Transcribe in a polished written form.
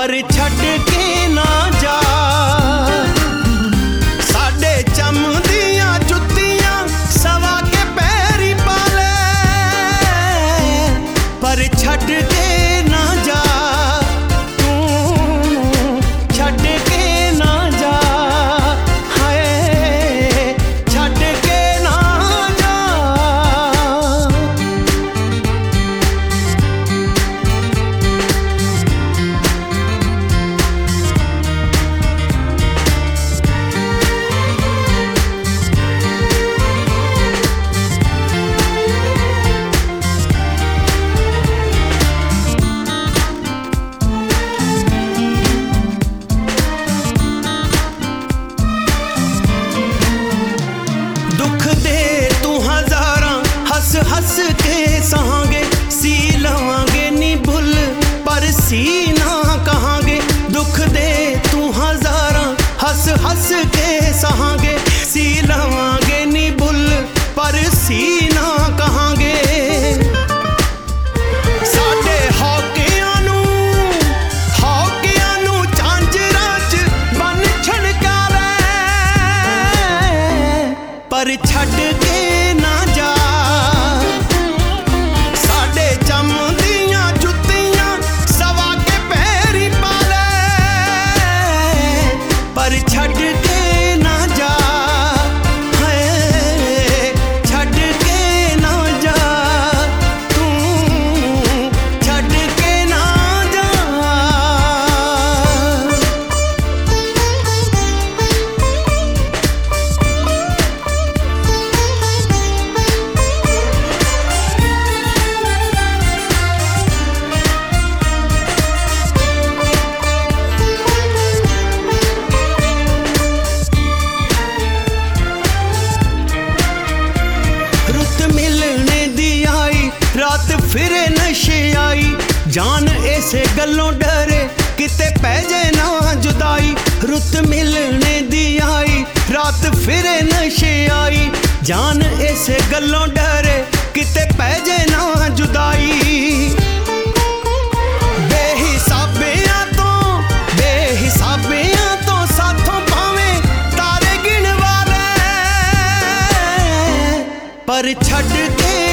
पर छड़ के ना जा साडे चमदियां जुत्तियां सवा के पैरी पा ले पर छड़ के ना जा तू छड़ के ना जा हाय छड़ के ना जा। दुख दे तू हजारां हस हस के सहांगे सी लवांगे नी भुल पर सी ना कहांगे। दुख दे तू हजारां हस हस के सहांगे सी लवांगे नी भुल पर सी ना कहांगे। साडे हौकियां नू झांजरां च बन छड़का पर छड़ के ना जा साडे चमदियां जुत्तियां सवा के पैरी पा ले पर छड़ के ना जा हाय छड़ के ना जा तू छड़ के ना जा। रुत मिलने दी आई रात फिरे नशे आई जान ऐसे गल्लों डरे किते पै जाए ना जुदाई। रुत मिलने दी आई रात फिरे नशे आई जान ऐसे गल्लों डरे किते पै जाए ना जुदाई। बेहिसाबियां तो साथों भावें तारे गिन वाले पर छड़ के